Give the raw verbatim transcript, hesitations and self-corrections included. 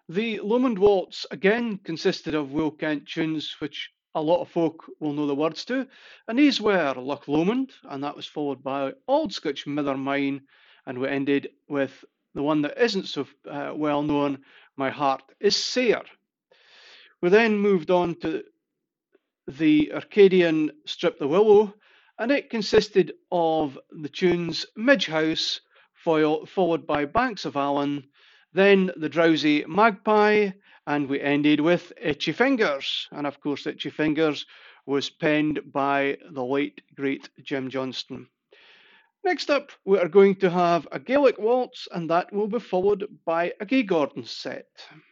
The Lomond Waltz again consisted of Will Kent tunes which a lot of folk will know the words to, and these were Loch Lomond, and that was followed by Auld Scotch Mither Mine, and we ended with the one that isn't so uh, well known, My Heart is Sair. We then moved on to the Arcadian Strip the Willow, and it consisted of the tunes Midge House, followed by Banks of Allen, then the Drowsy Magpie, and we ended with Itchy Fingers. And of course, Itchy Fingers was penned by the late, great Jim Johnston. Next up, we are going to have a Gaelic waltz, and that will be followed by a Gay Gordon set.